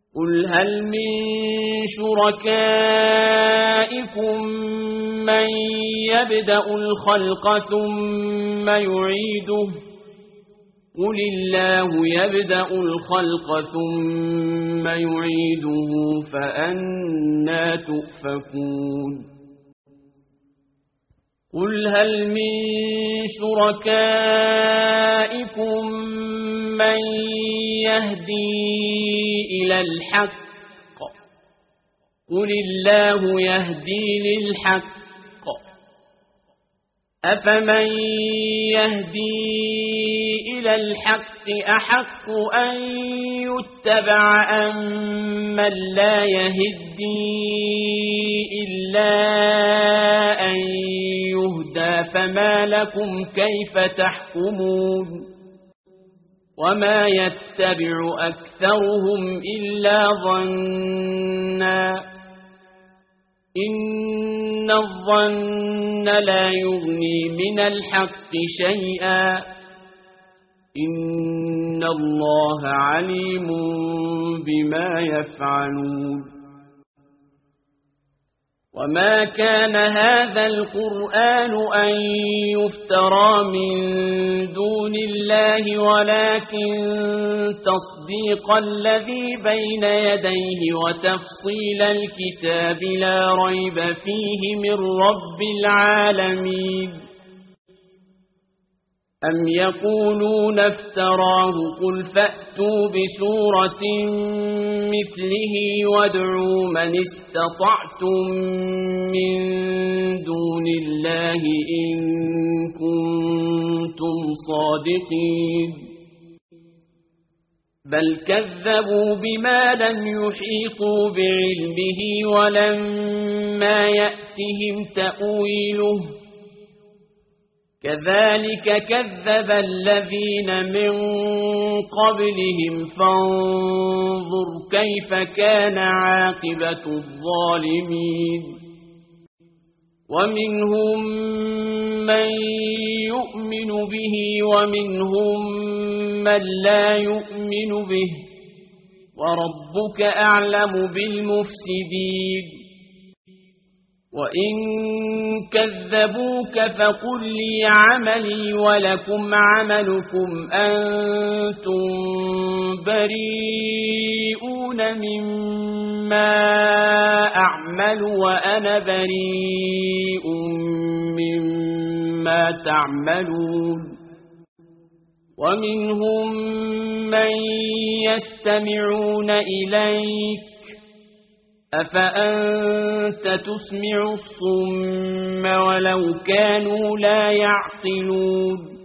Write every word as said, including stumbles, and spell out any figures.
قل هل من شركائكم من يبدأ الخلق ثم يعيده قل الله يبدأ الخلق ثم يعيده فأنى تؤفكون قل هل من شركائكم من يهدي إلى الحق قل الله يهدي للحق أفمن يهدي إلى الحق أحق أن يتبع أم من لا يهدي إلا أن يهدى فما لكم كيف تحكمون وما يتبع أكثرهم إلا ظنا إن الظن لا يغني من الحق شيئا إن الله عليم بما يفعلون وما كان هذا القرآن أن يفترى من دون الله ولكن تصديق الذي بين يديه وتفصيل الكتاب لا ريب فيه من رب العالمين أم يقولون افتراه قل فأتوا بسورة مثله وادعوا من استطعتم من دون الله إن كنتم صادقين بل كذبوا بما لم يحيطوا بعلمه ولما يأتهم تأويله كذلك كذب الذين من قبلهم فانظر كيف كان عاقبة الظالمين ومنهم من يؤمن به ومنهم من لا يؤمن به وربك أعلم بالمفسدين وإن كذبوك فقل لي عملي ولكم عملكم أنتم بريئون مما أعمل وأنا بريء مما تعملون ومنهم من يستمعون إليك أفأنت تسمع الصم ولو كانوا لا يعقلون